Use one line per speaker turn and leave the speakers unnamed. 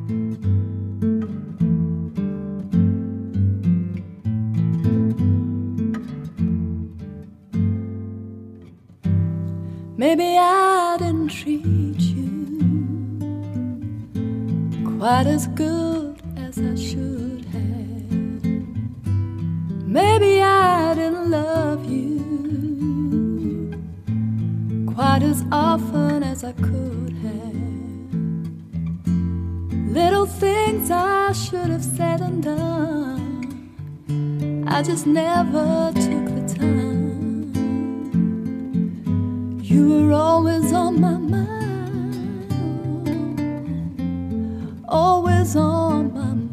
Maybe I didn't treat you quite as good as I should have. Maybe I didn't love you quite as often as I could have. Little things I should have said and done, I just never took the time. You were always on my mind, always on my mind.